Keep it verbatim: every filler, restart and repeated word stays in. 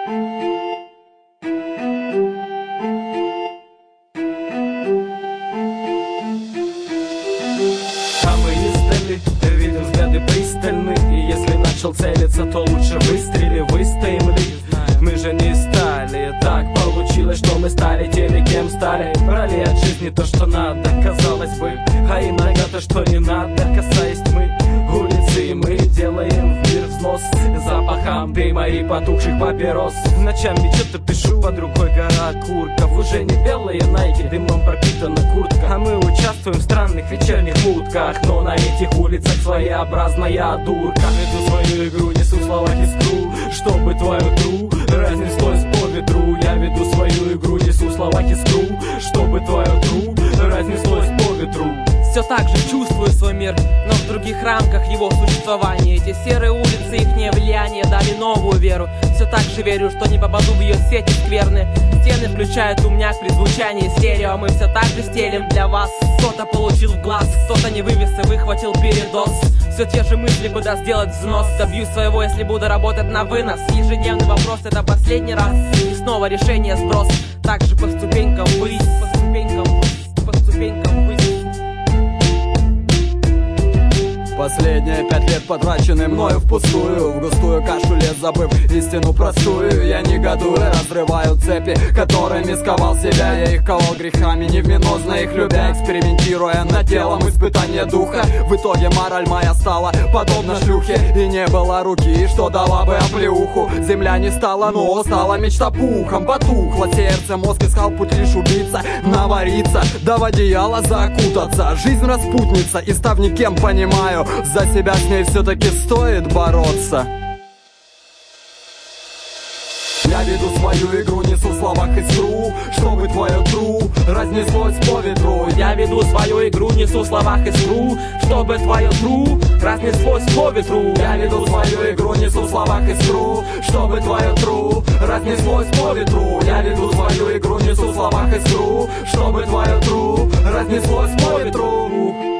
Видим взгляды пристальные, и если начал целиться, то лучше выстрели, выстоим ли? Мы же не стали, так получилось, что мы стали теми, кем стали. Брали от жизни то, что надо, казалось бы, а иногда то, что не надо. Касаясь мы улицы, и мы делаем в мир взнос запахом дыма и потухших папирос. Ночами что-то пишу, под рукой гора окурков. Уже не белые найки, дымом пропитана куртка. А мы участвуем в странных вечерних утках, но на этих улицах своеобразная дурка. Веду свою игру, несу в словах искру, чтобы твою тру разнеслось по ветру. Я веду свою игру, несу в словах искру, чтобы твою тру разнеслось по ветру. Все так же чувствую свой мир, но в других рамках его существования. Эти серые улицы, ихнее влияние дали новую веру. Все так же верю, что не попаду в ее сети скверны. Стены включают умняк при звучании стерео. Мы все так же стелим для вас. Кто-то получил в глаз, кто-то не вывез и выхватил передоз. Все те же мысли, куда сделать взнос. Добьюсь своего, если буду работать на вынос. Ежедневный вопрос, это последний раз. И снова решение сброс. Так же по ступенькам ввысь, по ступенькам ввысь, по ступенькам ввысь. Последние пять лет потрачены мною впустую, в густую кашу лез, забыв истину простую. Я негодую, разрываю цепи, которыми сковал себя. Я их ковал грехами, невменозно их любя, экспериментируя над телом испытания духа. В итоге мораль моя стала подобна шлюхе, и не было руки, что дала бы оплеуху. Земля не стала, но стала мечта пухом. Потухло сердце, мозг искал путь лишь убиться, навариться, да в одеяло закутаться. Жизнь распутница, и став никем, понимаю, за себя с ней все-таки стоит бороться. Я веду свою игру, несу в словах искру, чтобы твое тру разнеслось по ветру. Я веду свою игру, несу в словах искру, чтобы твое тру разнеслось по ветру. Я веду свою игру, несу в словах искру, чтобы твое тру разнеслось по ветру. Я веду свою игру, несу в словах искру, чтобы твое тру разнеслось по ветру.